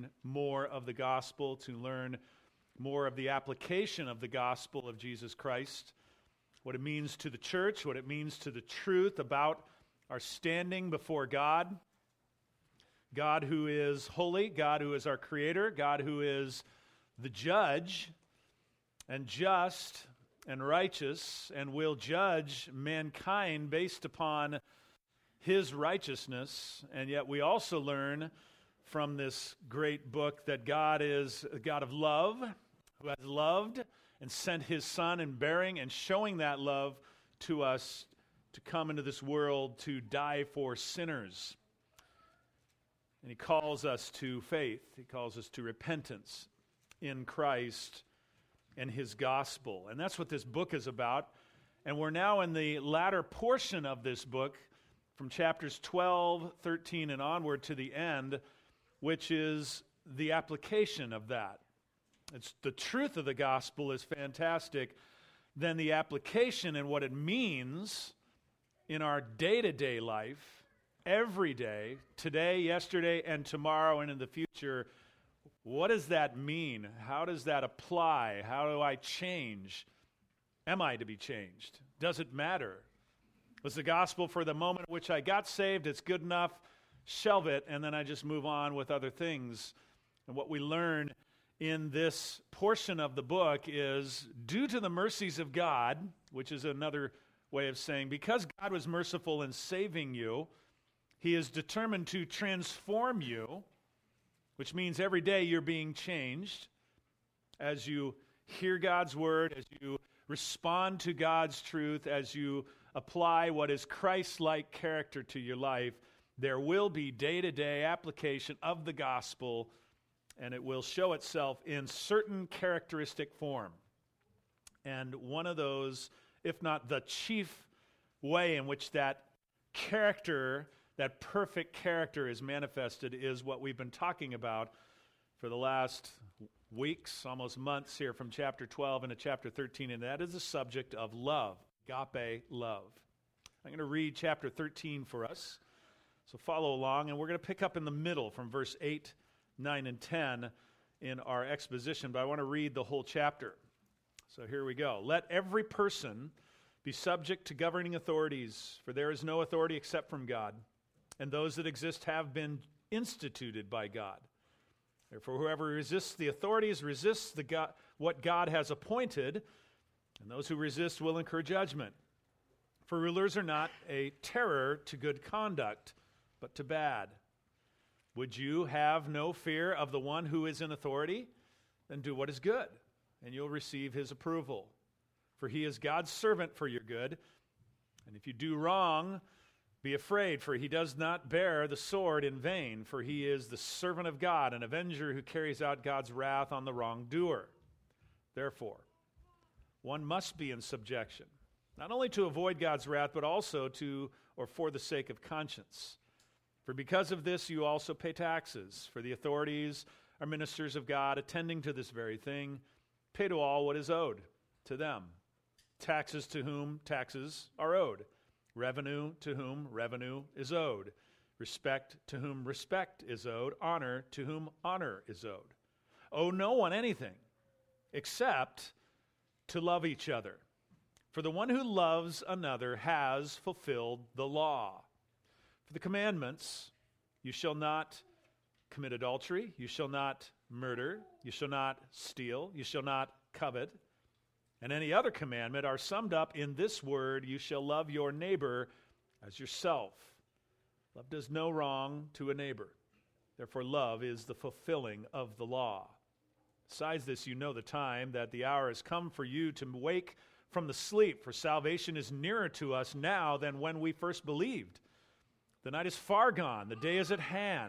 learn more of the gospel, to learn more of the application of the gospel of Jesus Christ, what it means to the church, what it means to the truth about our standing before God. God who is holy, God who is our creator, God who is the judge and just and righteous and will judge mankind based upon his righteousness. And yet we also learn from this great book that God is a God of love, who has loved and sent his Son and bearing and showing that love to us to come into this world to die for sinners. And he calls us to faith. He calls us to repentance in Christ and his gospel. And that's what this book is about. And we're now in the latter portion of this book, from chapters 12, 13, and onward to the end, which is the application of that. It's the truth of the gospel is fantastic. Then the application and what it means in our day-to-day life, every day, today, yesterday, and tomorrow, and in the future. What does that mean? How does that apply? How do I change? Am I to be changed? Does it matter? Was the gospel for the moment in which I got saved, it's good enough, shelve it, and then I just move on with other things? And what we learn in this portion of the book is, due to the mercies of God, which is another way of saying, because God was merciful in saving you, he is determined to transform you, which means every day you're being changed as you hear God's word, as you respond to God's truth, as you apply what is Christ-like character to your life. There will be day-to-day application of the gospel, and it will show itself in certain characteristic form. And one of those, if not the chief way in which that character, that perfect character is manifested, is what we've been talking about for the last weeks, almost months here, from chapter 12 into chapter 13, and that is the subject of love, agape love. I'm going to read chapter 13 for us, so follow along, and we're going to pick up in the middle from verse 8, 9, and 10 in our exposition, but I want to read the whole chapter. So here we go. Let every person be subject to governing authorities, for there is no authority except from God, and those that exist have been instituted by God. Therefore, whoever resists the authorities resists what God has appointed, and those who resist will incur judgment. For rulers are not a terror to good conduct, but to bad. Would you have no fear of the one who is in authority? Then do what is good, and you'll receive his approval. For he is God's servant for your good. And if you do wrong, be afraid, for he does not bear the sword in vain, for he is the servant of God, an avenger who carries out God's wrath on the wrongdoer. Therefore, one must be in subjection, not only to avoid God's wrath, but also to, or for the sake of conscience. For because of this you also pay taxes, for the authorities are ministers of God, attending to this very thing. Pay to all what is owed to them. Taxes to whom taxes are owed. Revenue to whom revenue is owed. Respect to whom respect is owed. Honor to whom honor is owed. Owe no one anything except to love each other. For the one who loves another has fulfilled the law. For the commandments, you shall not commit adultery, you shall not murder, you shall not steal, you shall not covet, and any other commandment are summed up in this word, you shall love your neighbor as yourself. Love does no wrong to a neighbor. Therefore, love is the fulfilling of the law. Besides this, you know the time, that the hour has come for you to wake from the sleep, for salvation is nearer to us now than when we first believed. The night is far gone, the day is at hand.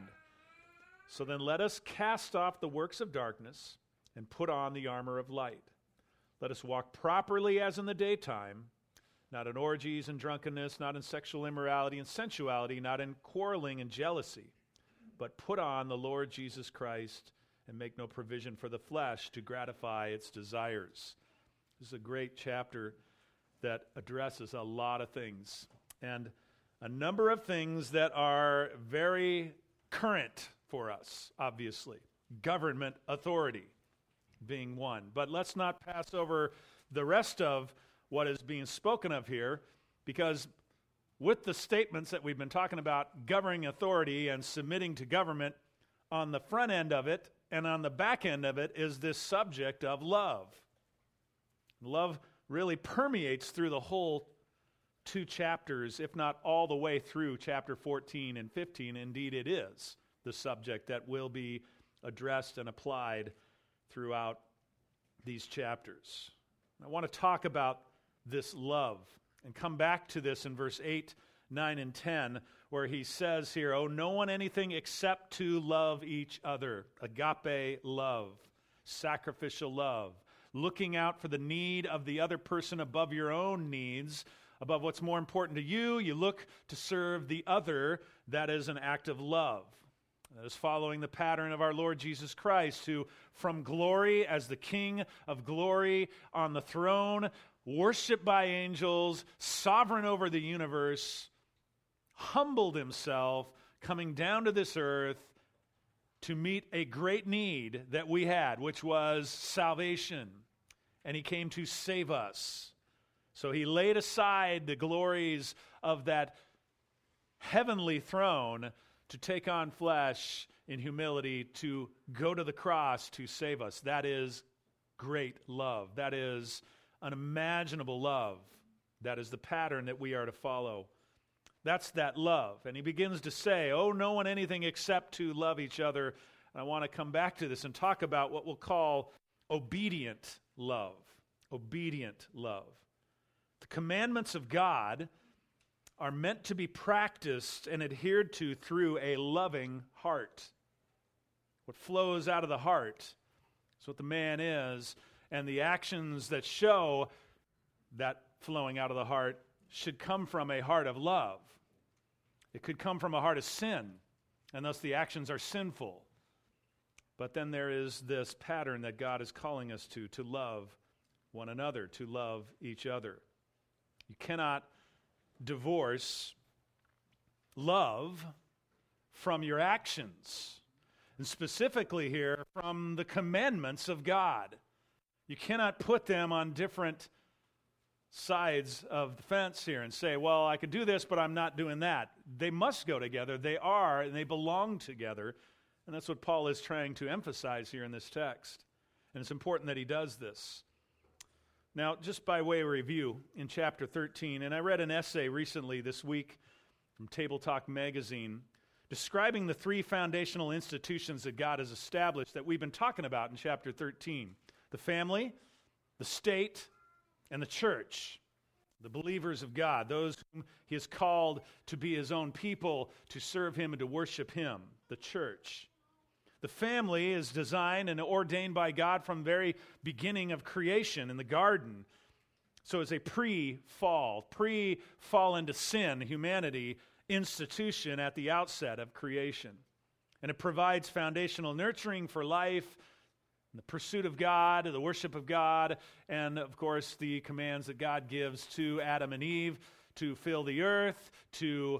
So then let us cast off the works of darkness and put on the armor of light. Let us walk properly as in the daytime, not in orgies and drunkenness, not in sexual immorality and sensuality, not in quarreling and jealousy, but put on the Lord Jesus Christ and make no provision for the flesh to gratify its desires. This is a great chapter that addresses a lot of things, and a number of things that are very current for us, obviously. government authority being one. But let's not pass over the rest of what is being spoken of here, because with the statements that we've been talking about, governing authority and submitting to government, on the front end of it and on the back end of it is this subject of love. Love really permeates through the whole 2 chapters, if not all the way through chapter 14 and 15. Indeed, it is the subject that will be addressed and applied throughout these chapters. I want to talk about this love and come back to this in verse 8, 9, and 10, where he says here, "Owe no one anything except to love each other." Agape love, sacrificial love, looking out for the need of the other person above your own needs, above what's more important to you. You look to serve the other. That is an act of love. That is following the pattern of our Lord Jesus Christ, who from glory as the King of glory on the throne, worshipped by angels, sovereign over the universe, humbled himself, coming down to this earth to meet a great need that we had, which was salvation. And he came to save us. So he laid aside the glories of that heavenly throne to take on flesh in humility, to go to the cross to save us. That is great love. That is unimaginable love. That is the pattern that we are to follow. That's that love. And he begins to say, "Owe no one anything except to love each other." And I want to come back to this and talk about what we'll call obedient love. Obedient love. The commandments of God are meant to be practiced and adhered to through a loving heart. What flows out of the heart is what the man is, and the actions that show that flowing out of the heart should come from a heart of love. It could come from a heart of sin, and thus the actions are sinful. But then there is this pattern that God is calling us to love one another, to love each other. You cannot divorce love from your actions, and specifically here from the commandments of God. You cannot put them on different sides of the fence here and say, well, I could do this, but I'm not doing that. They must go together. They are, and they belong together. And that's what Paul is trying to emphasize here in this text. And it's important that he does this. Now, just by way of review, in chapter 13, and I read an essay recently this week from Table Talk magazine describing the 3 foundational institutions that God has established that we've been talking about in chapter 13. The family, the state, and the church. The believers of God, those whom he has called to be his own people, to serve him and to worship him, the church. The family is designed and ordained by God from the very beginning of creation in the garden. So it's a pre-fall into sin, humanity, institution at the outset of creation. And it provides foundational nurturing for life, the pursuit of God, the worship of God, and of course the commands that God gives to Adam and Eve to fill the earth, to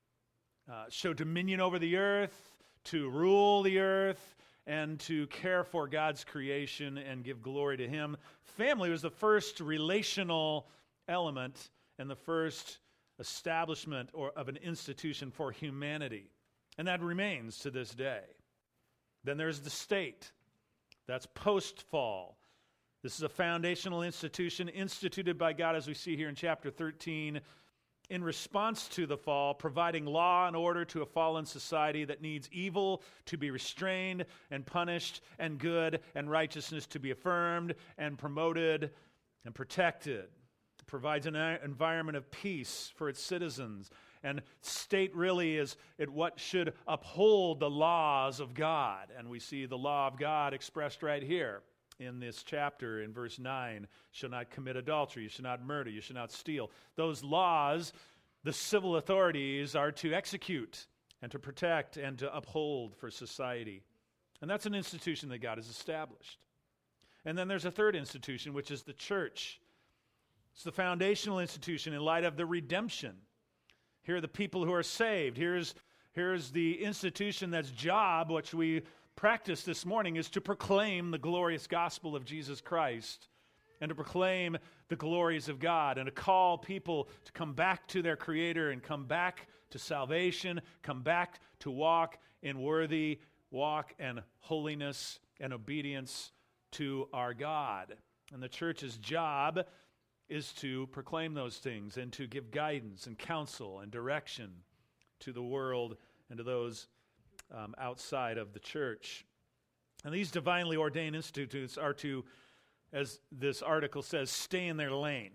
show dominion over the earth, to rule the earth, and to care for God's creation and give glory to him. Family was the first relational element and the first establishment of an institution for humanity. And that remains to this day. Then there's the state. That's post-fall. This is a foundational institution instituted by God, as we see here in chapter 13, in response to the fall, providing law and order to a fallen society that needs evil to be restrained and punished, and good and righteousness to be affirmed and promoted and protected. It provides an environment of peace for its citizens. And state really is what should uphold the laws of God. And we see the law of God expressed right here in this chapter in verse 9. You shall not commit adultery, you shall not murder, you shall not steal. Those laws, the civil authorities are to execute and to protect and to uphold for society. And that's an institution that God has established. And then there's a third institution, which is the church. It's the foundational institution in light of the redemption. Here are the people who are saved. Here's the institution that's job, which we practice this morning is to proclaim the glorious gospel of Jesus Christ and to proclaim the glories of God and to call people to come back to their Creator and come back to salvation, come back to walk in worthy walk and holiness and obedience to our God. And the church's job is to proclaim those things and to give guidance and counsel and direction to the world and to those outside of the church. And these divinely ordained institutes are to, as this article says, stay in their lane.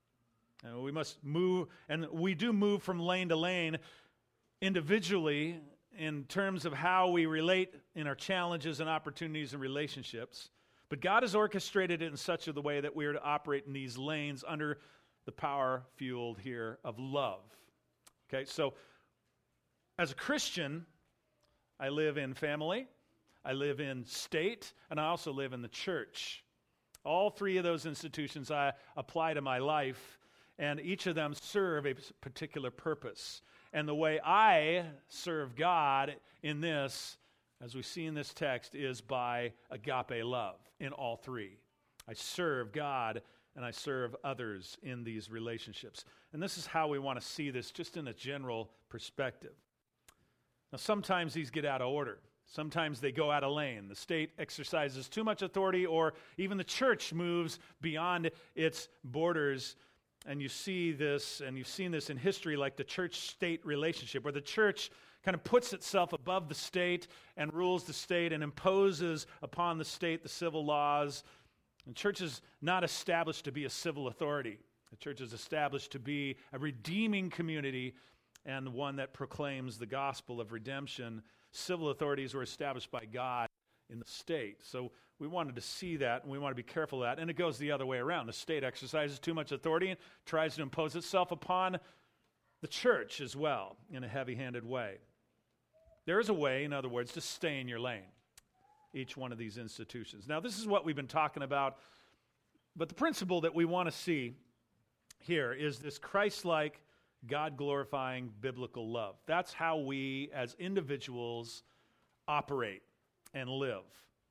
And we must move, and we do move from lane to lane individually in terms of how we relate in our challenges and opportunities and relationships. But God has orchestrated it in such a way that we are to operate in these lanes under the power-fueled here of love. Okay, so as a Christian, I live in family, I live in state, and I also live in the church. All three of those institutions I apply to my life, and each of them serve a particular purpose. And the way I serve God in this, as we see in this text, is by agape love in all three. I serve God and I serve others in these relationships. And this is how we want to see this just in a general perspective. Now, sometimes these get out of order. Sometimes they go out of lane. The state exercises too much authority, or even the church moves beyond its borders. And you see this, and you've seen this in history, like the church-state relationship, where the church kind of puts itself above the state and rules the state and imposes upon the state the civil laws. The church is not established to be a civil authority. The church is established to be a redeeming community and one that proclaims the gospel of redemption. Civil authorities were established by God in the state. So we wanted to see that, and we want to be careful of that. And it goes the other way around. The state exercises too much authority and tries to impose itself upon the church as well in a heavy-handed way. There is a way, in other words, to stay in your lane, each one of these institutions. Now, this is what we've been talking about, but the principle that we want to see here is this Christ-like, God-glorifying biblical love. That's how we, as individuals, operate and live.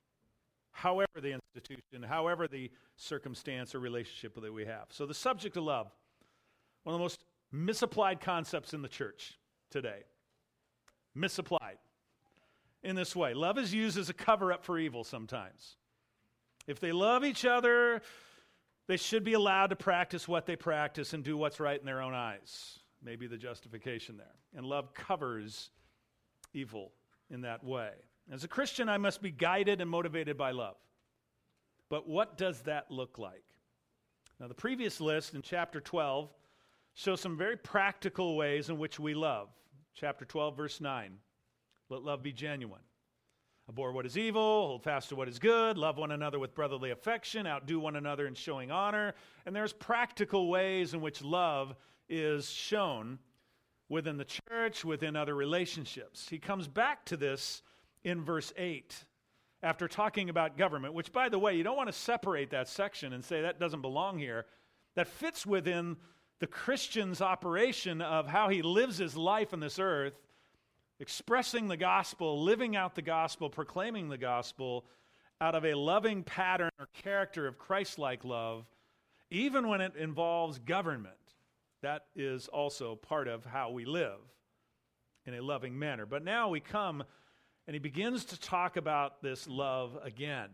However the institution, however the circumstance or relationship that we have. So the subject of love, one of the most misapplied concepts in the church today. Misapplied in this way. Love is used as a cover-up for evil sometimes. If they love each other, they should be allowed to practice what they practice and do what's right in their own eyes. Maybe the justification there. And love covers evil in that way. As a Christian, I must be guided and motivated by love. But what does that look like? Now, the previous list in chapter 12 shows some very practical ways in which we love. Chapter 12, verse 9. Let love be genuine. Abhor what is evil, hold fast to what is good, love one another with brotherly affection, outdo one another in showing honor. And there's practical ways in which love is shown within the church, within other relationships. He comes back to this in verse 8, after talking about government, which, by the way, you don't want to separate that section and say that doesn't belong here. That fits within the Christian's operation of how he lives his life on this earth, expressing the gospel, living out the gospel, proclaiming the gospel out of a loving pattern or character of Christ-like love, even when it involves government. That is also part of how we live in a loving manner. But now we come, and he begins to talk about this love again.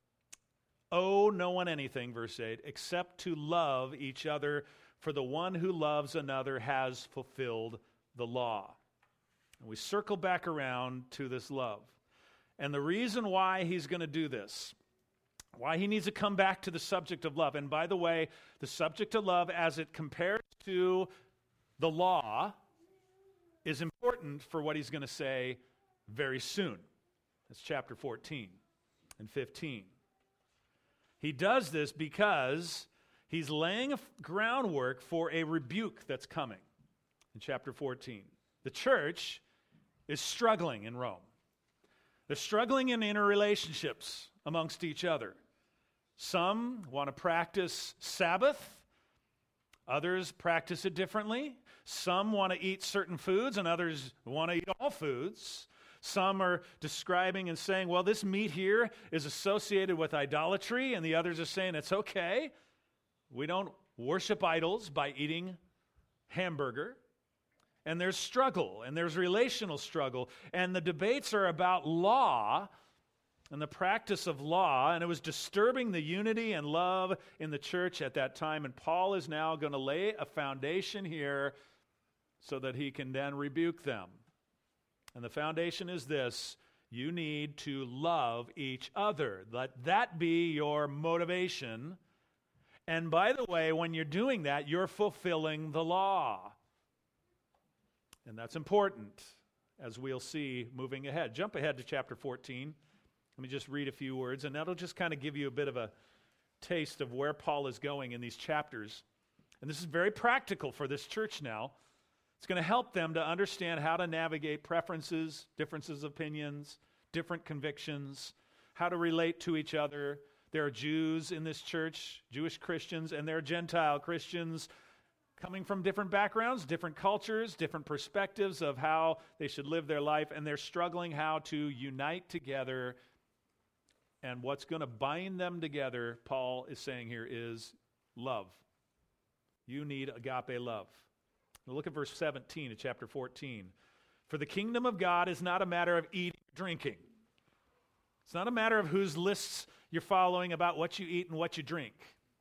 Owe no one anything, verse 8, except to love each other, for the one who loves another has fulfilled the law. And we circle back around to this love. And the reason why he's going to do this, why he needs to come back to the subject of love, and by the way, the subject of love as it compares to the law is important for what he's going to say very soon. It's chapter 14 and 15. He does this because he's laying a groundwork for a rebuke that's coming in chapter 14. The church is struggling in Rome. They're struggling in interrelationships amongst each other. Some want to practice Sabbath. Others practice it differently. Some want to eat certain foods, and others want to eat all foods. Some are describing and saying, well, this meat here is associated with idolatry, and the others are saying it's okay. We don't worship idols by eating hamburger. And there's struggle, and there's relational struggle, and the debates are about law and the practice of law, and it was disturbing the unity and love in the church at that time, and Paul is now going to lay a foundation here so that he can then rebuke them. And the foundation is this: you need to love each other. Let that be your motivation. And by the way, when you're doing that, you're fulfilling the law. And that's important, as we'll see moving ahead. Jump ahead to chapter 14. Let me just read a few words, and that'll just kind of give you a bit of a taste of where Paul is going in these chapters. And this is very practical for this church now. It's going to help them to understand how to navigate preferences, differences of opinions, different convictions, how to relate to each other. There are Jews in this church, Jewish Christians, and there are Gentile Christians coming from different backgrounds, different cultures, different perspectives of how they should live their life, and they're struggling how to unite together. And what's going to bind them together, Paul is saying here, is love. You need agape love. Now look at verse 17 of chapter 14. For the kingdom of God is not a matter of eating or drinking. It's not a matter of whose lists you're following about what you eat and what you drink,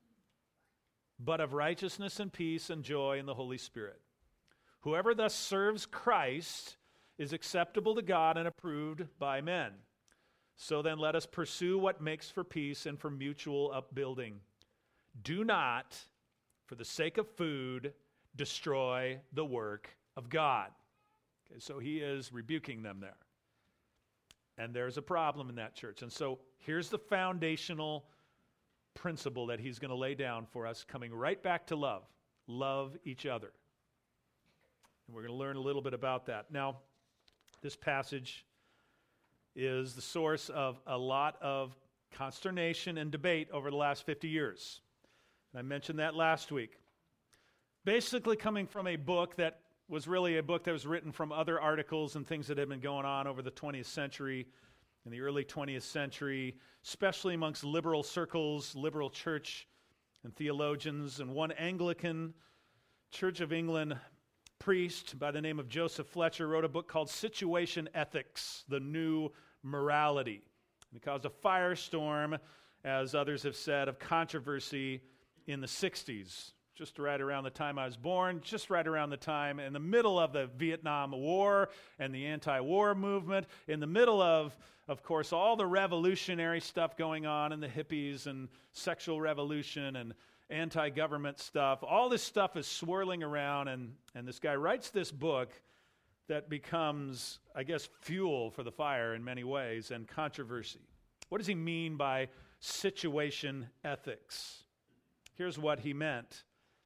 but of righteousness and peace and joy in the Holy Spirit. Whoever thus serves Christ is acceptable to God and approved by men. So then let us pursue what makes for peace and for mutual upbuilding. Do not, for the sake of food, destroy the work of God. Okay, so he is rebuking them there. And there's a problem in that church. And so here's the foundational principle that he's going to lay down for us, coming right back to love. Love each other. And we're going to learn a little bit about that. Now, this passage is the source of a lot of consternation and debate over the last 50 years. And I mentioned that last week. Basically coming from a book that was really a book that was written from other articles and things that had been going on over the 20th century, in the early 20th century, especially amongst liberal circles, liberal church and theologians. And one Anglican Church of England priest by the name of Joseph Fletcher wrote a book called Situation Ethics, the New Morality. And it caused a firestorm, as others have said, of controversy in the 60s. Just right around the time I was born, just right around the time in the middle of the Vietnam War and the anti-war movement, in the middle of course, all the revolutionary stuff going on and the hippies and sexual revolution and anti-government stuff. All this stuff is swirling around, and this guy writes this book that becomes, I guess, fuel for the fire in many ways and controversy. What does he mean by situation ethics? Here's what he meant.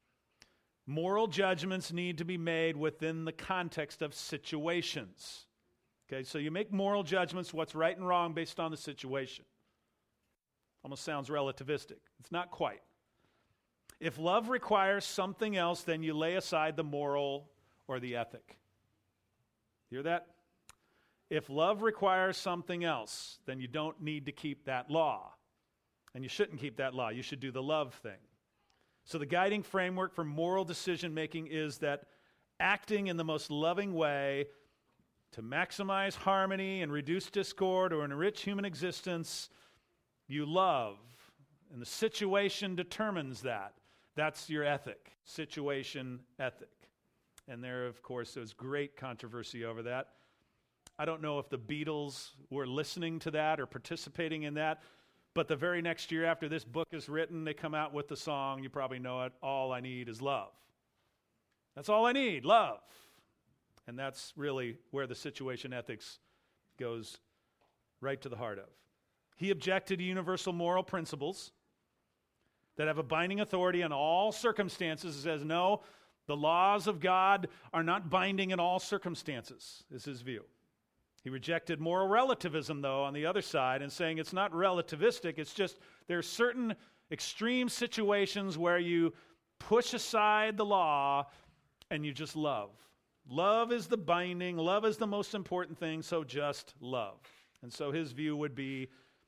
Moral judgments need to be made within the context of situations. Okay, so you make moral judgments, what's right and wrong, based on the situation. Almost sounds relativistic. It's not quite. If love requires something else, then you lay aside the moral or the ethic. Hear that? If love requires something else, then you don't need to keep that law. And you shouldn't keep that law. You should do the love thing. So the guiding framework for moral decision-making is that acting in the most loving way to maximize harmony and reduce discord or enrich human existence, you love. And the situation determines that. That's your ethic, situation ethic. And there, of course, there's great controversy over that. I don't know if the Beatles were listening to that or participating in that, but the very next year after this book is written, they come out with the song, you probably know it, All I Need Is Love. That's all I need, love. And that's really where the situation ethics goes right to the heart of. He objected to universal moral principles that have a binding authority in all circumstances. He says, no, the laws of God are not binding in all circumstances, is his view. He rejected moral relativism, though, on the other side, and saying it's not relativistic, it's just there are certain extreme situations where you push aside the law and you just love. Love is the binding, love is the most important thing, so just love. And so his view would be,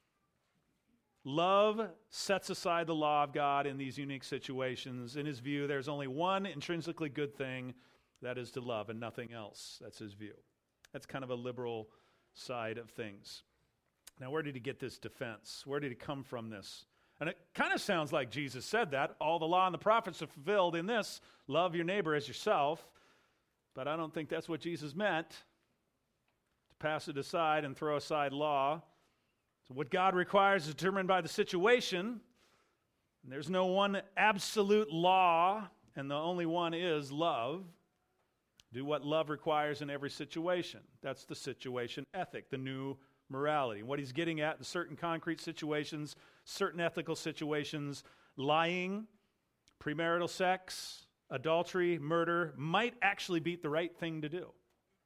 love sets aside the law of God in these unique situations. In his view, there's only one intrinsically good thing, that is to love, and nothing else. That's his view. That's kind of a liberal side of things. Now, where did he get this defense? Where did he come from this? And it kind of sounds like Jesus said that. All the law and the prophets are fulfilled in this. Love your neighbor as yourself. But I don't think that's what Jesus meant. To pass it aside and throw aside law. So what God requires is determined by the situation. And there's no one absolute law, and the only one is love. Do what love requires in every situation. That's the situation ethic, the new morality. What he's getting at in certain concrete situations, certain ethical situations, lying, premarital sex, adultery, murder, might actually be the right thing to do,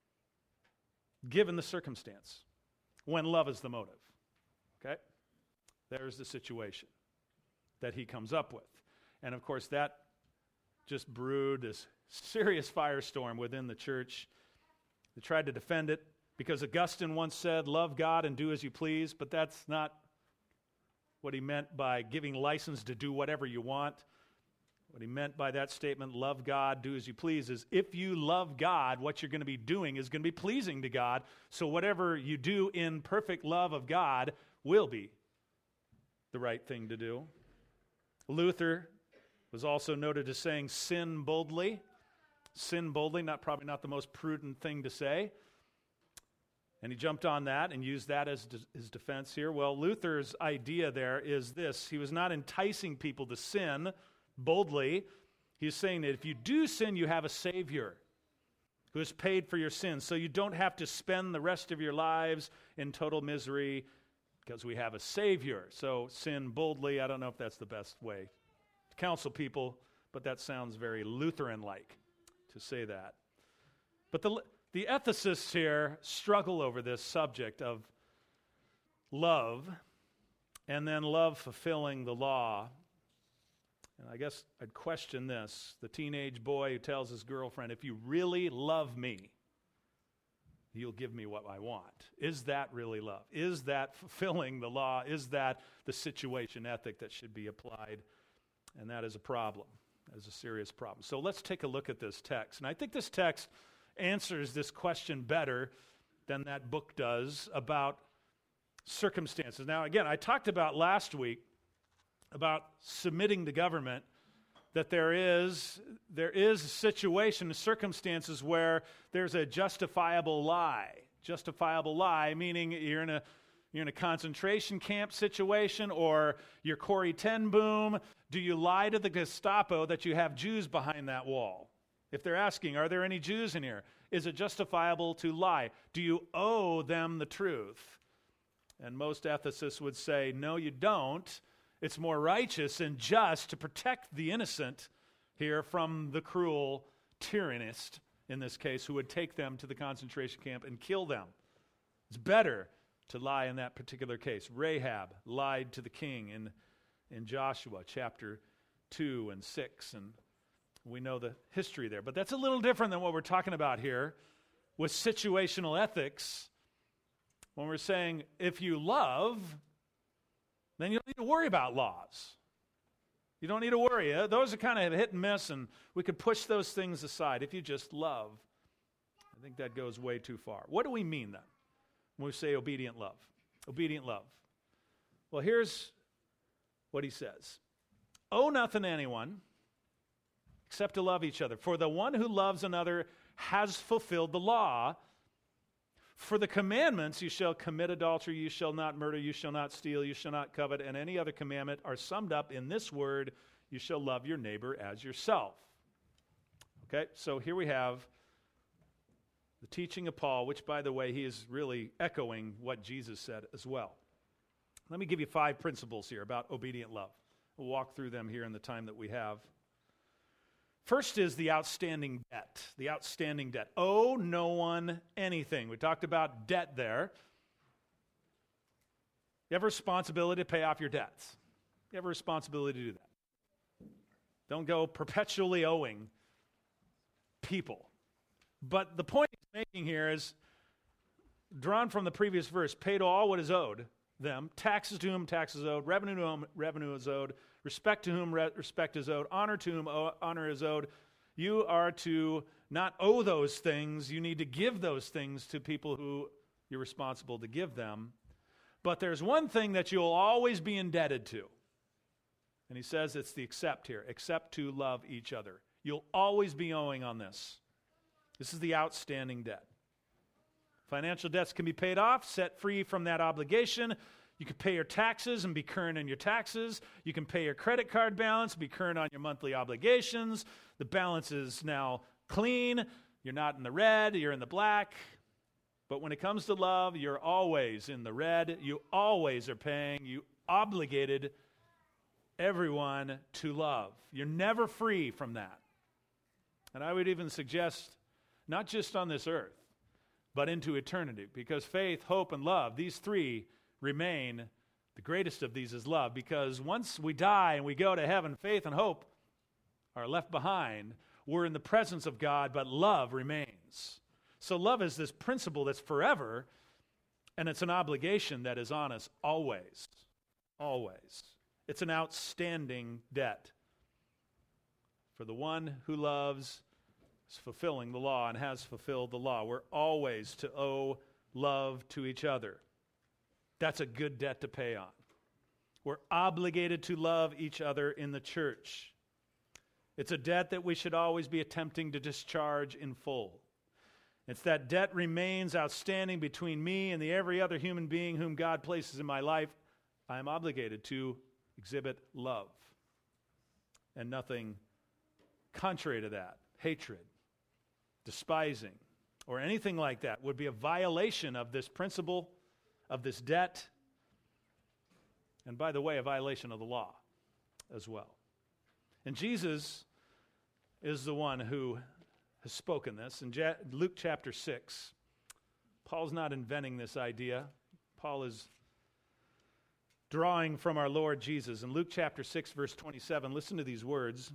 given the circumstance, when love is the motive. Okay? There's the situation that he comes up with. And of course, that just brewed this serious firestorm within the church. They tried to defend it because Augustine once said, love God and do as you please, but that's not what he meant by giving license to do whatever you want. What he meant by that statement, love God, do as you please, is if you love God, what you're going to be doing is going to be pleasing to God, so whatever you do in perfect love of God will be the right thing to do. Luther was also noted as saying, sin boldly. Sin boldly, probably not the most prudent thing to say. And he jumped on that and used that as his defense here. Well, Luther's idea there is this. He was not enticing people to sin boldly. He's saying that if you do sin, you have a Savior who has paid for your sins. So you don't have to spend the rest of your lives in total misery because we have a Savior. So sin boldly, I don't know if that's the best way to counsel people, but that sounds very Lutheran-like to say that. But the ethicists here struggle over this subject of love and then love fulfilling the law. And I guess I'd question this. The teenage boy who tells his girlfriend, if you really love me, you'll give me what I want. Is that really love? Is that fulfilling the law? Is that the situation ethic that should be applied? And that is a problem. That is a serious problem. So let's take a look at this text. And I think this text answers this question better than that book does about circumstances. Now, again, I talked about last week about submitting to government, that there is a situation, circumstances where there's a justifiable lie. Justifiable lie, meaning you're in a concentration camp situation, or you're Corrie ten Boom. Do you lie to the Gestapo that you have Jews behind that wall? If they're asking, are there any Jews in here? Is it justifiable to lie? Do you owe them the truth? And most ethicists would say, no, you don't. It's more righteous and just to protect the innocent here from the cruel tyrannist, in this case, who would take them to the concentration camp and kill them. It's better to lie in that particular case. Rahab lied to the king in Joshua chapter 2 and 6, and we know the history there. But that's a little different than what we're talking about here with situational ethics. When we're saying, if you love, then you don't need to worry about laws. You don't need to worry. Those are kind of hit and miss, and we could push those things aside if you just love. I think that goes way too far. What do we mean then when we say obedient love? Obedient love. Well, here's what he says. Owe nothing to anyone except to love each other. For the one who loves another has fulfilled the law. For the commandments, you shall commit adultery, you shall not murder, you shall not steal, you shall not covet, and any other commandment are summed up in this word, you shall love your neighbor as yourself. Okay, so here we have the teaching of Paul, which, by the way, he is really echoing what Jesus said as well. Let me give you 5 principles here about obedient love. We'll walk through them here in the time that we have. First is the outstanding debt. The outstanding debt. Owe no one anything. We talked about debt there. You have a responsibility to pay off your debts. You have a responsibility to do that. Don't go perpetually owing people. But the point he's making here is drawn from the previous verse: pay to all what is owed them, taxes to whom taxes owed, revenue to whom revenue is owed, respect to whom respect is owed, honor to whom honor is owed. You are to not owe those things. You need to give those things to people who you're responsible to give them. But there's one thing that you'll always be indebted to. And he says it's the except here. Except to love each other. You'll always be owing on this. This is the outstanding debt. Financial debts can be paid off, set free from that obligation. You can pay your taxes and be current on your taxes. You can pay your credit card balance, be current on your monthly obligations. The balance is now clean. You're not in the red, you're in the black. But when it comes to love, you're always in the red. You always are paying. You obligated everyone to love. You're never free from that. And I would even suggest, not just on this earth, but into eternity. Because faith, hope, and love, these three remain. The greatest of these is love. Because once we die and we go to heaven, faith and hope are left behind. We're in the presence of God, but love remains. So love is this principle that's forever, and it's an obligation that is on us always. Always. It's an outstanding debt. For the one who loves is fulfilling the law and has fulfilled the law. We're always to owe love to each other. That's a good debt to pay on. We're obligated to love each other in the church. It's a debt that we should always be attempting to discharge in full. It's that debt remains outstanding between me and every other human being whom God places in my life. I am obligated to exhibit love and nothing contrary to that. Hatred, despising, or anything like that would be a violation of this principle, of this debt, and by the way, a violation of the law as well. And Jesus is the one who has spoken this. In Luke chapter 6, Paul's not inventing this idea. Paul is drawing from our Lord Jesus. In Luke chapter 6, verse 27, listen to these words.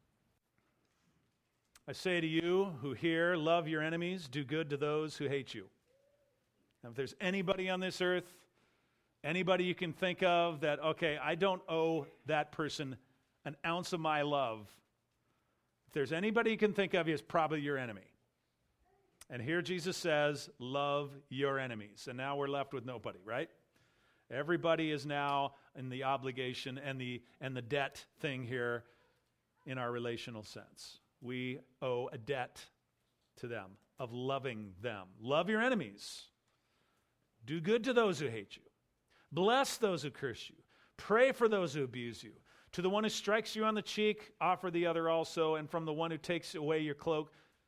I say to you who hear, love your enemies, do good to those who hate you. Now, if there's anybody on this earth, anybody you can think of that, okay, I don't owe that person an ounce of my love. If there's anybody you can think of, he is probably your enemy. And here Jesus says, love your enemies. And now we're left with nobody, right? Everybody is now in the obligation and the debt thing here in our relational sense. We owe a debt to them of loving them. Love your enemies. Do good to those who hate you. Bless those who curse you. Pray for those who abuse you. To the one who strikes you on the cheek, offer the other also. And from the one who takes away your cloak,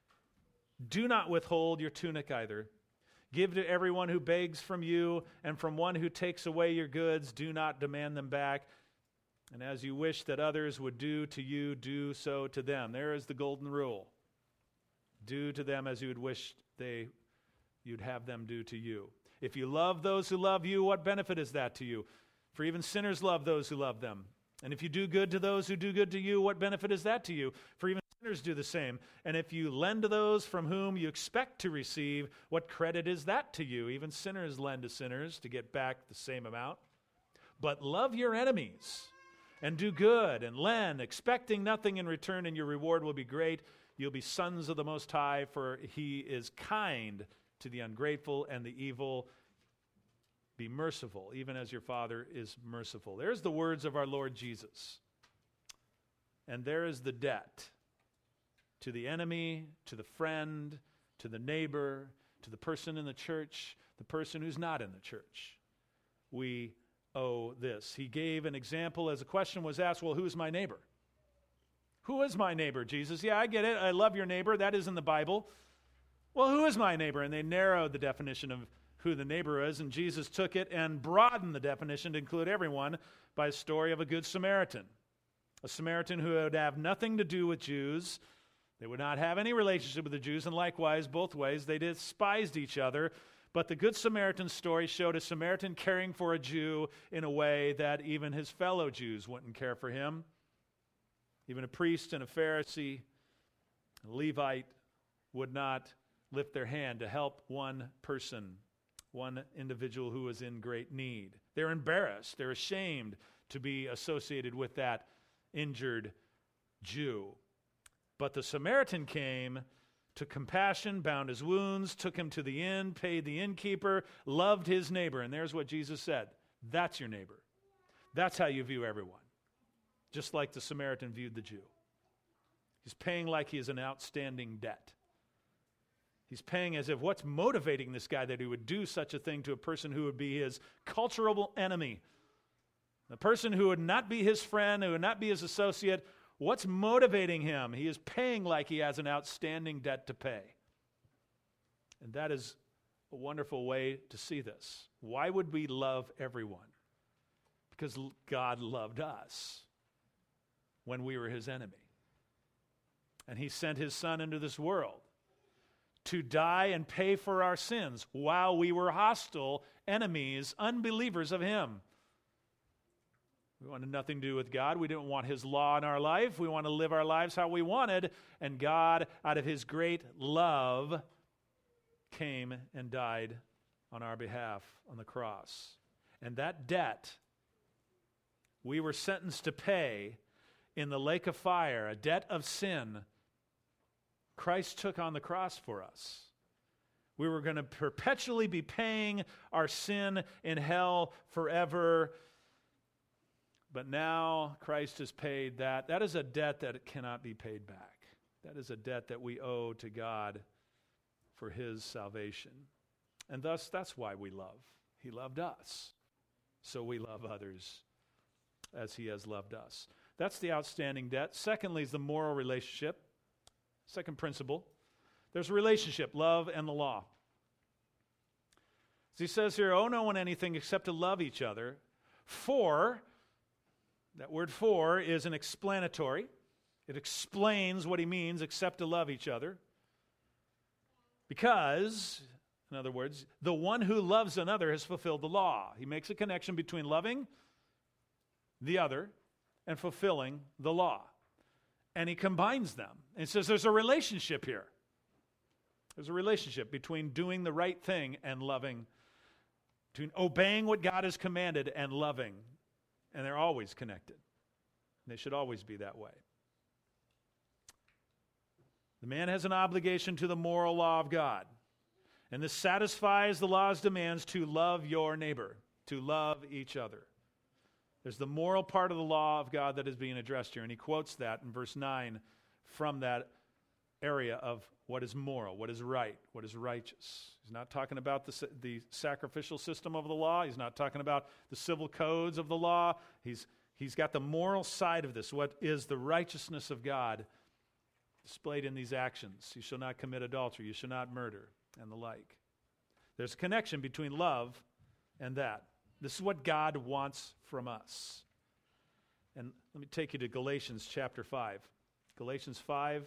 do not withhold your tunic either. Give to everyone who begs from you, and from one who takes away your goods, do not demand them back. And as you wish that others would do to you, do so to them. There is the golden rule. Do to them as you would wish you'd have them do to you. If you love those who love you, what benefit is that to you? For even sinners love those who love them. And if you do good to those who do good to you, what benefit is that to you? For even sinners do the same. And if you lend to those from whom you expect to receive, what credit is that to you? Even sinners lend to sinners to get back the same amount. But love your enemies and do good and lend, expecting nothing in return, and your reward will be great. You'll be sons of the Most High, for he is kind to the ungrateful and the evil. Be merciful, even as your Father is merciful. There's the words of our Lord Jesus. And there is the debt to the enemy, to the friend, to the neighbor, to the person in the church, the person who's not in the church. We owe this. He gave an example as a question was asked, well, who's my neighbor? Who is my neighbor, Jesus? Yeah, I get it. I love your neighbor. That is in the Bible. Well, who is my neighbor? And they narrowed the definition of who the neighbor is, and Jesus took it and broadened the definition to include everyone by a story of a good Samaritan. A Samaritan who would have nothing to do with Jews. They would not have any relationship with the Jews, and likewise, both ways, they despised each other. But the Good Samaritan story showed a Samaritan caring for a Jew in a way that even his fellow Jews wouldn't care for him. Even a priest and a Pharisee, a Levite, would not lift their hand to help one person, one individual who was in great need. They're embarrassed. They're ashamed to be associated with that injured Jew. But the Samaritan came, took compassion, bound his wounds, took him to the inn, paid the innkeeper, loved his neighbor. And there's what Jesus said. That's your neighbor. That's how you view everyone. Just like the Samaritan viewed the Jew. He's paying like he is an outstanding debt. He's paying as if what's motivating this guy that he would do such a thing to a person who would be his cultural enemy, the person who would not be his friend, who would not be his associate. What's motivating him? He is paying like he has an outstanding debt to pay. And that is a wonderful way to see this. Why would we love everyone? Because God loved us when we were his enemy. And he sent his son into this world to die and pay for our sins while we were hostile, enemies, unbelievers of him. We wanted nothing to do with God. We didn't want his law in our life. We want to live our lives how we wanted. And God, out of his great love, came and died on our behalf on the cross. And that debt we were sentenced to pay in the lake of fire, a debt of sin, Christ took on the cross for us. We were going to perpetually be paying our sin in hell forever. But now Christ has paid that. That is a debt that cannot be paid back. That is a debt that we owe to God for his salvation. And thus, that's why we love. He loved us. So we love others as he has loved us. That's the outstanding debt. Secondly is the moral relationship. Second principle. There's a relationship, love and the law. As he says here, owe no one anything except to love each other. For, that word for is an explanatory. It explains what he means, except to love each other. Because, in other words, the one who loves another has fulfilled the law. He makes a connection between loving the other and fulfilling the law. And he combines them. And says there's a relationship here. There's a relationship between doing the right thing and loving, between obeying what God has commanded and loving. And they're always connected. They should always be that way. The man has an obligation to the moral law of God. And this satisfies the law's demands to love your neighbor, to love each other. There's the moral part of the law of God that is being addressed here. And he quotes that in verse 9 from that area of what is moral, what is right, what is righteous. He's not talking about the sacrificial system of the law. He's not talking about the civil codes of the law. He's got the moral side of this. What is the righteousness of God displayed in these actions? You shall not commit adultery. You shall not murder, and the like. There's a connection between love and that. This is what God wants from us. And let me take you to Galatians chapter 5. Galatians 5.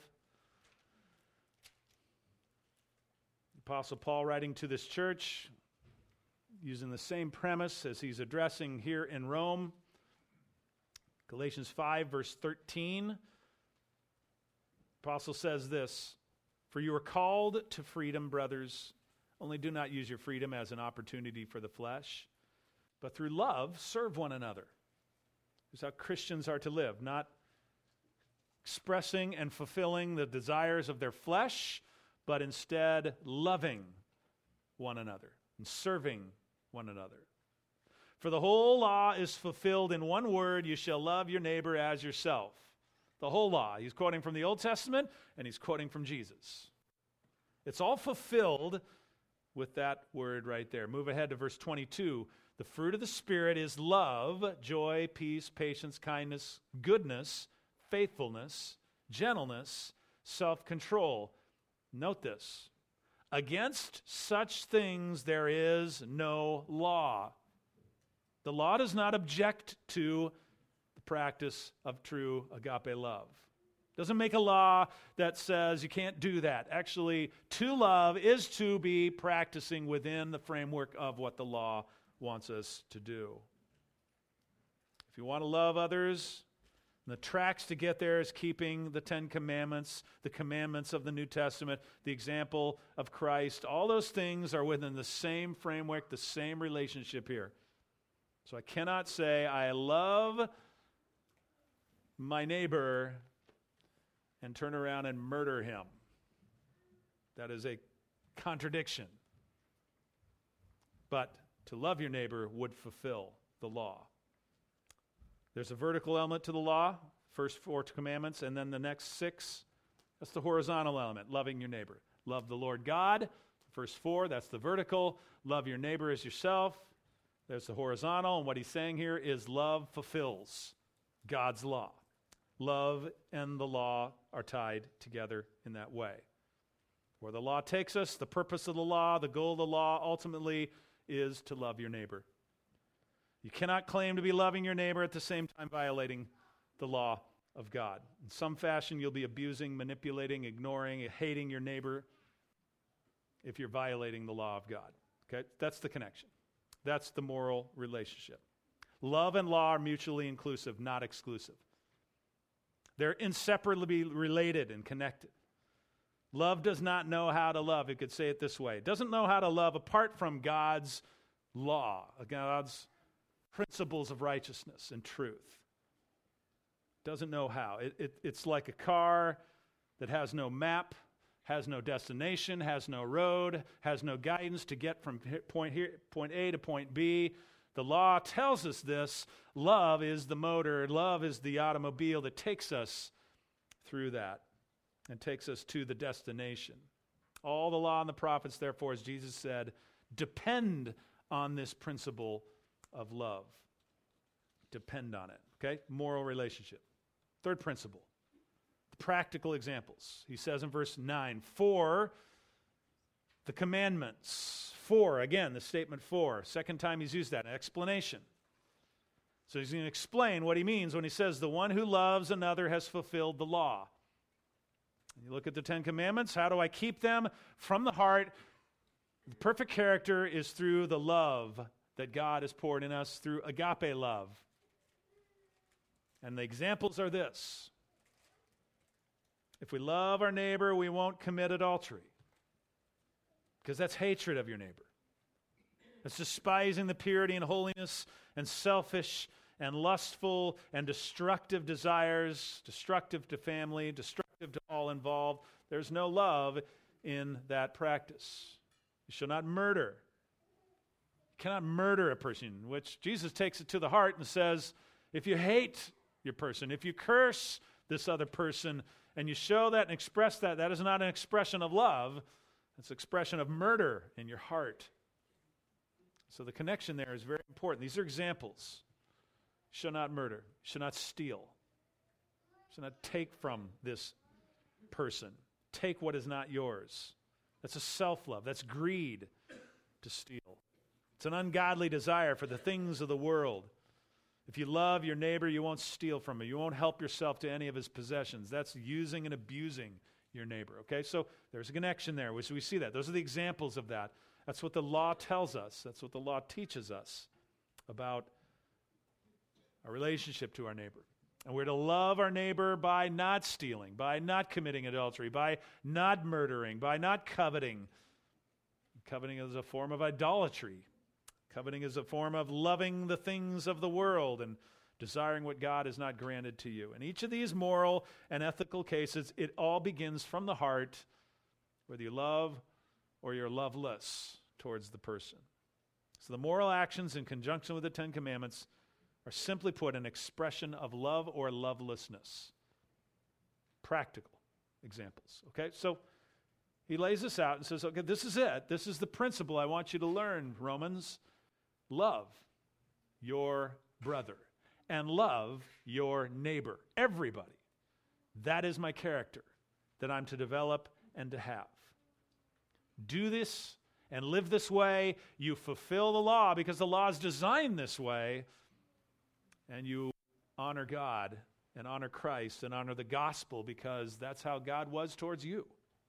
The Apostle Paul writing to this church, using the same premise as he's addressing here in Rome. Galatians 5, verse 13. The Apostle says this, "For you are called to freedom, brothers. Only do not use your freedom as an opportunity for the flesh, but through love serve one another." This is how Christians are to live, not expressing and fulfilling the desires of their flesh, but instead loving one another and serving one another. For the whole law is fulfilled in one word, you shall love your neighbor as yourself. The whole law. He's quoting from the Old Testament, and he's quoting from Jesus. It's all fulfilled with that word right there. Move ahead to verse 22. The fruit of the Spirit is love, joy, peace, patience, kindness, goodness, faithfulness, gentleness, self-control. Note this. Against such things there is no law. The law does not object to the practice of true agape love. It doesn't make a law that says you can't do that. Actually, to love is to be practicing within the framework of what the law wants us to do. If you want to love others, And the tracks to get there is keeping the Ten Commandments, the commandments of the New Testament, the example of Christ. All those things are within the same framework, the same relationship here. So I cannot say, I love my neighbor and turn around and murder him. That is a contradiction. But to love your neighbor would fulfill the law. There's a vertical element to the law, first 4 commandments, and then the next 6, that's the horizontal element, loving your neighbor. Love the Lord God, verse 4, that's the vertical. Love your neighbor as yourself, there's the horizontal. And what he's saying here is love fulfills God's law. Love and the law are tied together in that way. Where the law takes us, the purpose of the law, the goal of the law, ultimately is to love your neighbor. You cannot claim to be loving your neighbor at the same time violating the law of God. In some fashion, you'll be abusing, manipulating, ignoring, hating your neighbor if you're violating the law of God. Okay? That's the connection. That's the moral relationship. Love and law are mutually inclusive, not exclusive. They're inseparably related and connected. Love does not know how to love. You could say it this way. It doesn't know how to love apart from God's law, God's principles of righteousness and truth. Doesn't know how. It's like a car that has no map, has no destination, has no road, has no guidance to get from point A to point B. The law tells us this. Love is the motor. Love is the automobile that takes us through that and takes us to the destination. All the law and the prophets, therefore, as Jesus said, depend on this principle of love. Depend on it. Okay? Moral relationship. Third principle, the practical examples. He says in verse 9, for the commandments. For, again, the statement for. Second time he's used that, an explanation. So he's going to explain what he means when he says, the one who loves another has fulfilled the law. And you look at the Ten Commandments, how do I keep them from the heart? The perfect character is through the love that God has poured in us through agape love. And the examples are this. If we love our neighbor, we won't commit adultery. Because that's hatred of your neighbor. That's despising the purity and holiness and selfish and lustful and destructive desires, destructive to family, destructive to all involved. There's no love in that practice. You shall not murder. You cannot murder a person, which Jesus takes it to the heart and says, if you hate your person, if you curse this other person, and you show that and express that, that is not an expression of love. It's an expression of murder in your heart. So the connection there is very important. These are examples. You shall not murder. You shall not steal. You shall not take from this person. Take what is not yours. That's a self-love. That's greed to steal. It's an ungodly desire for the things of the world. If you love your neighbor, you won't steal from him. You won't help yourself to any of his possessions. That's using and abusing your neighbor. Okay, so there's a connection there. We see that. Those are the examples of that. That's what the law tells us. That's what the law teaches us about our relationship to our neighbor. And we're to love our neighbor by not stealing, by not committing adultery, by not murdering, by not coveting. Coveting is a form of idolatry. Coveting is a form of loving the things of the world and desiring what God has not granted to you. In each of these moral and ethical cases, it all begins from the heart, whether you love or you're loveless towards the person. So the moral actions in conjunction with the Ten Commandments are simply put an expression of love or lovelessness. Practical examples. Okay, so he lays this out and says, okay, this is it. This is the principle I want you to learn, Romans. Love your brother and love your neighbor, everybody. That is my character that I'm to develop and to have. Do this and live this way. You fulfill the law because the law is designed this way, and you honor God and honor Christ and honor the gospel because that's how God was towards you.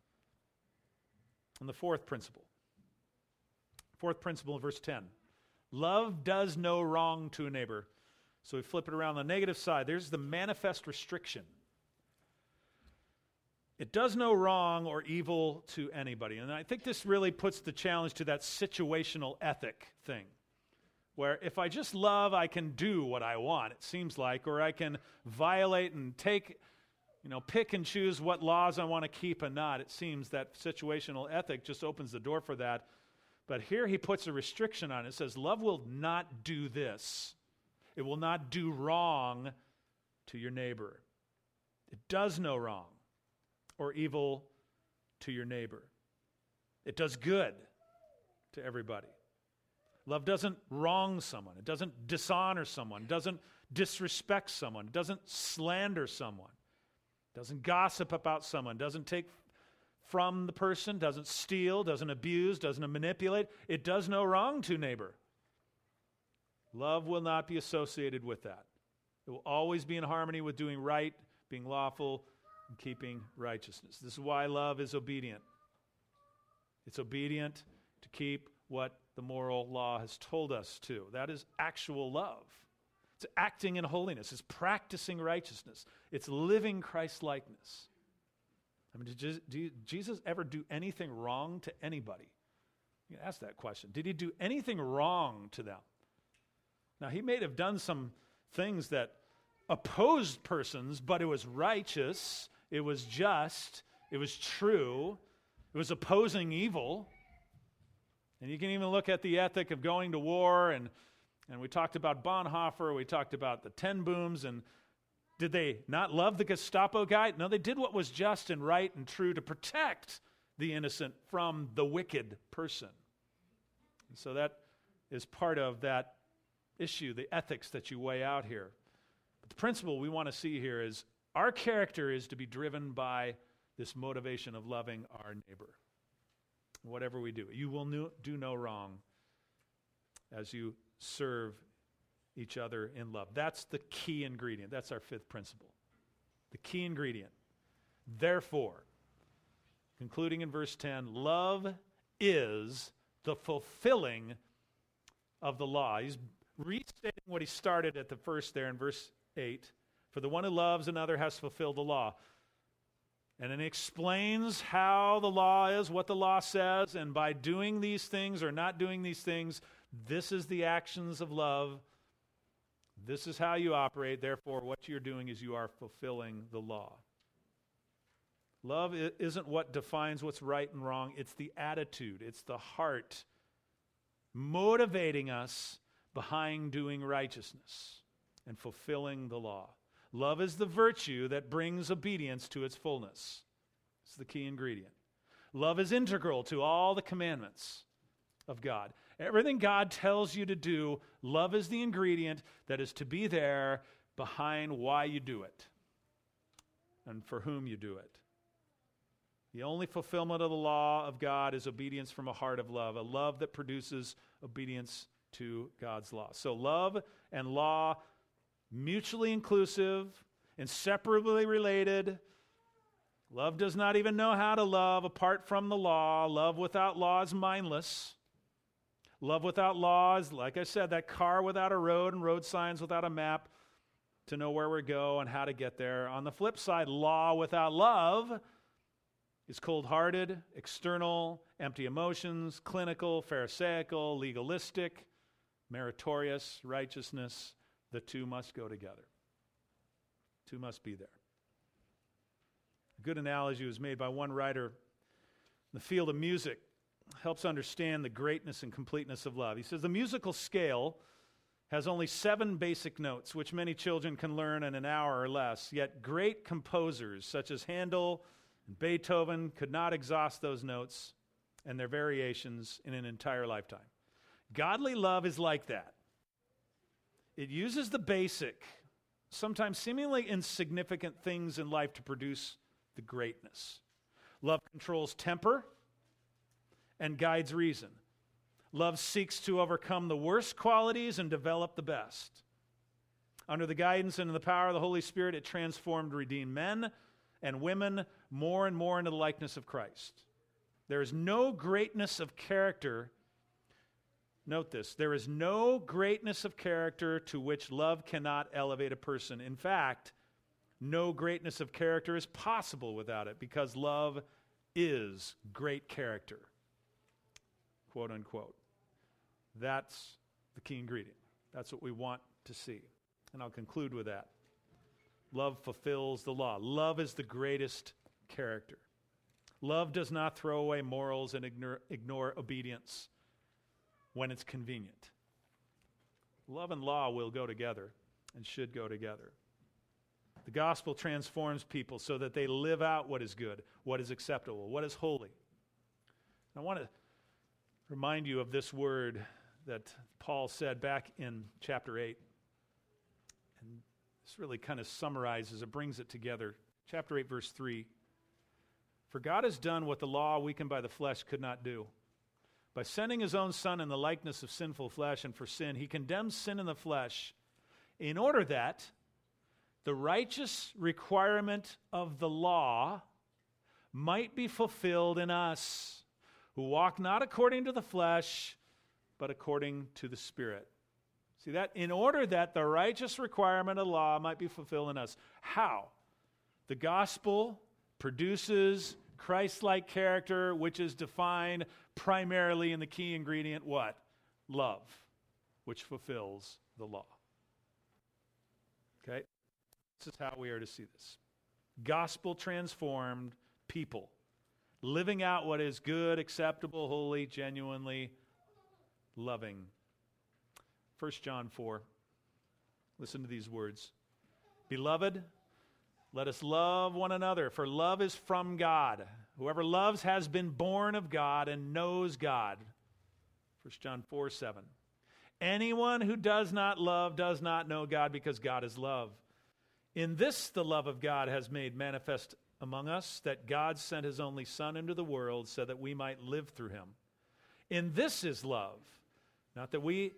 And the fourth principle in verse 10. Love does no wrong to a neighbor. So we flip it around the negative side. There's the manifest restriction. It does no wrong or evil to anybody. And I think this really puts the challenge to that situational ethic thing, where if I just love, I can do what I want, it seems like, or I can violate and pick and choose what laws I want to keep and not. It seems that situational ethic just opens the door for that. But here he puts a restriction on it. It says, love will not do this. It will not do wrong to your neighbor. It does no wrong or evil to your neighbor. It does good to everybody. Love doesn't wrong someone. It doesn't dishonor someone. It doesn't disrespect someone. It doesn't slander someone. It doesn't gossip about someone. It doesn't take from the person. It doesn't steal. Doesn't abuse. Doesn't manipulate. It does no wrong to neighbor. Love will not be associated with that. It will always be in harmony with doing right, being lawful, and keeping righteousness. This is why love is obedient. It's obedient to keep what the moral law has told us to. That is actual love. It's acting in holiness. It's practicing righteousness. It's living Christ-likeness. I mean, did Jesus ever do anything wrong to anybody? You can ask that question. Did he do anything wrong to them? Now, he may have done some things that opposed persons, but it was righteous, it was just, it was true, it was opposing evil. And you can even look at the ethic of going to war, and we talked about Bonhoeffer, we talked about the Ten Booms, and did they not love the Gestapo guy? No, they did what was just and right and true to protect the innocent from the wicked person. And so that is part of that issue, the ethics that you weigh out here. But the principle we want to see here is our character is to be driven by this motivation of loving our neighbor. Whatever we do, you will do no wrong as you serve each other in love. That's the key ingredient. That's our fifth principle. The key ingredient. Therefore, concluding in verse 10, love is the fulfilling of the law. He's restating what he started at the first there in verse 8. For the one who loves another has fulfilled the law. And then he explains how the law is, what the law says, and by doing these things or not doing these things, this is the actions of love. This is how you operate. Therefore, what you're doing is you are fulfilling the law. Love isn't what defines what's right and wrong. It's the attitude. It's the heart motivating us behind doing righteousness and fulfilling the law. Love is the virtue that brings obedience to its fullness. It's the key ingredient. Love is integral to all the commandments of God. Everything God tells you to do, love is the ingredient that is to be there behind why you do it and for whom you do it. The only fulfillment of the law of God is obedience from a heart of love, a love that produces obedience to God's law. So love and law, mutually inclusive, inseparably related. Love does not even know how to love apart from the law. Love without law is mindless. Love without law is, like I said, that car without a road and road signs without a map to know where we go and how to get there. On the flip side, law without love is cold-hearted, external, empty emotions, clinical, pharisaical, legalistic, meritorious, righteousness. The two must go together. Two must be there. A good analogy was made by one writer in the field of music. Helps understand the greatness and completeness of love. He says the musical scale has only 7 basic notes, which many children can learn in an hour or less. Yet great composers such as Handel and Beethoven could not exhaust those notes and their variations in an entire lifetime. Godly love is like that. It uses the basic, sometimes seemingly insignificant things in life to produce the greatness. Love controls temper and guides reason. Love seeks to overcome the worst qualities and develop the best. Under the guidance and in the power of the Holy Spirit, it transformed redeemed men and women more and more into the likeness of Christ. There is no greatness of character, Note this, there is no greatness of character to which love cannot elevate a person. In fact, no greatness of character is possible without it, because love is great character, quote unquote. That's the key ingredient. That's what we want to see. And I'll conclude with that. Love fulfills the law. Love is the greatest character. Love does not throw away morals and ignore obedience when it's convenient. Love and law will go together and should go together. The gospel transforms people so that they live out what is good, what is acceptable, what is holy. I want to remind you of this word that Paul said back in chapter 8. And this really kind of summarizes, it brings it together. Chapter 8, verse 3. For God has done what the law, weakened by the flesh, could not do. By sending his own Son in the likeness of sinful flesh, and for sin, he condemns sin in the flesh in order that the righteous requirement of the law might be fulfilled in us, who walk not according to the flesh, but according to the Spirit. See that? In order that the righteous requirement of the law might be fulfilled in us. How? The gospel produces Christ-like character, which is defined primarily in the key ingredient, what? Love, which fulfills the law. Okay? This is how we are to see this. Gospel-transformed people, living out what is good, acceptable, holy, genuinely loving. 1 John 4. Listen to these words. Beloved, let us love one another, for love is from God. Whoever loves has been born of God and knows God. 1 John 4:7. Anyone who does not love does not know God, because God is love. In this the love of God has made manifest among us, that God sent his only Son into the world so that we might live through him. In this is love, not that we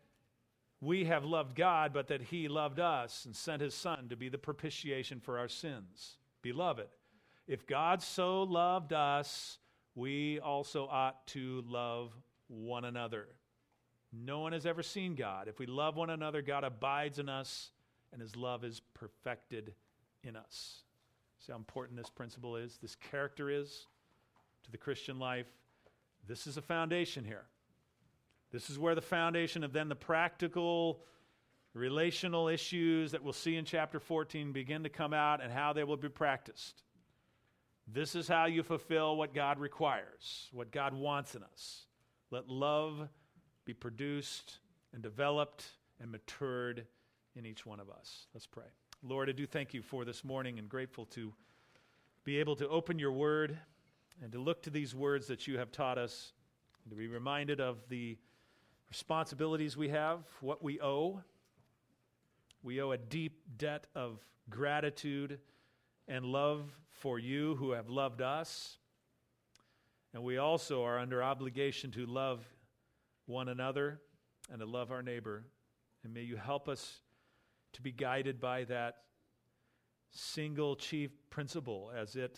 have loved God, but that he loved us and sent his Son to be the propitiation for our sins. Beloved, if God so loved us, we also ought to love one another. No one has ever seen God. If we love one another, God abides in us, and his love is perfected in us. See how important this principle is, this character is to the Christian life. This is a foundation here. This is where the foundation of then the practical, relational issues that we'll see in chapter 14 begin to come out, and how they will be practiced. This is how you fulfill what God requires, what God wants in us. Let love be produced and developed and matured in each one of us. Let's pray. Lord, I do thank you for this morning, and grateful to be able to open your word and to look to these words that you have taught us, and to be reminded of the responsibilities we have, what we owe. We owe a deep debt of gratitude and love for you who have loved us. And we also are under obligation to love one another and to love our neighbor. And may you help us to be guided by that single chief principle as it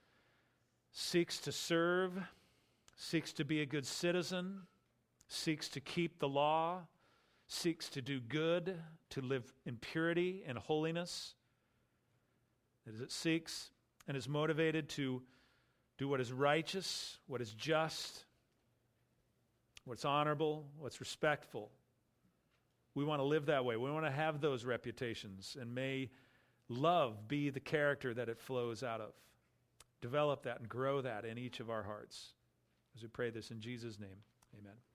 seeks to serve, seeks to be a good citizen, seeks to keep the law, seeks to do good, to live in purity and holiness. As it seeks and is motivated to do what is righteous, what is just, what's honorable, what's respectful. We want to live that way. We want to have those reputations, and may love be the character that it flows out of. Develop that and grow that in each of our hearts. As we pray this in Jesus' name, amen.